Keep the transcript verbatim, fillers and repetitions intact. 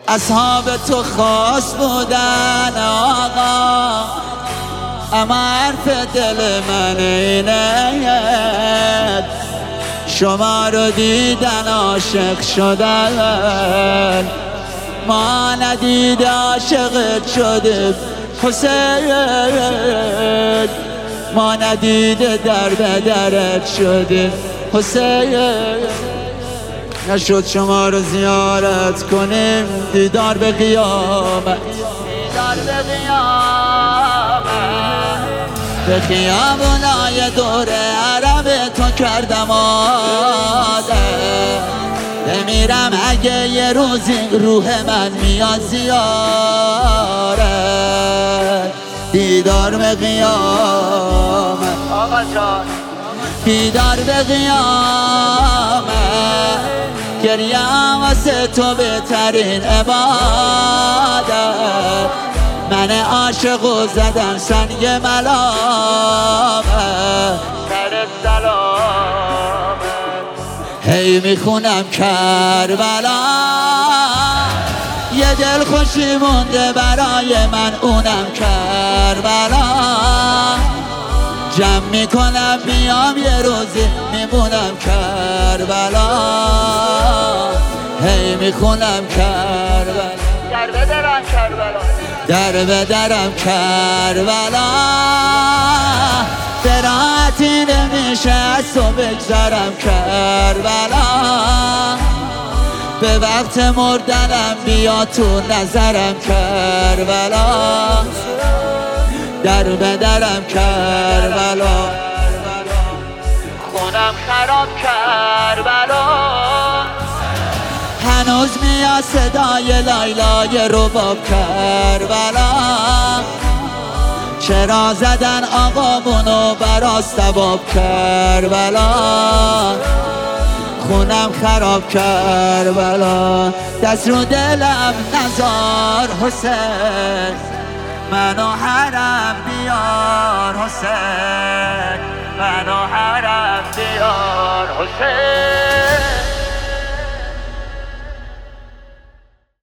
اصحاب تو خاص بودن آقا، اما حرف دل من اینه شما رو دیدن عاشق شدن، ما ندیده عاشقت شدیم حسین، ما ندیده در به درت شدیم حسین. نشد شما رو زیارت کنیم دیدار به قیامت، دیدار به قیامت، به خیابونای دور عرب تو کردم آده، بمیرم اگه یه روزی روح من میاد زیارت، دیدار به قیامت آقا جان، دیدار به قیامت، گریم واسه تو بهترین عبادت، من عاشقو زدم سنگ ملامت، سر سلامت، هی میخونم کربلا، یه دل خوشی مونده برای من اونم کربلا، جمع میکنم بیام یه روزی میمونم کربلا، هی میخونم کربلا، در به درم کربلا، در به درم کربلا، به راحتی نمیشه از تو بگذرم کربلا، به وقت مردنم بیا تو نظرم کربلا، در به درم کربلا، خونم خراب کربلا، هنوز میاد صدای لایلای رباب کربلا، چرا زدن آقامونو براز ثواب کربلا، خونم خراب کربلا، دست رو دلم نزار حسین، منو حرم بیار حسین، منو حرم بیار حسین.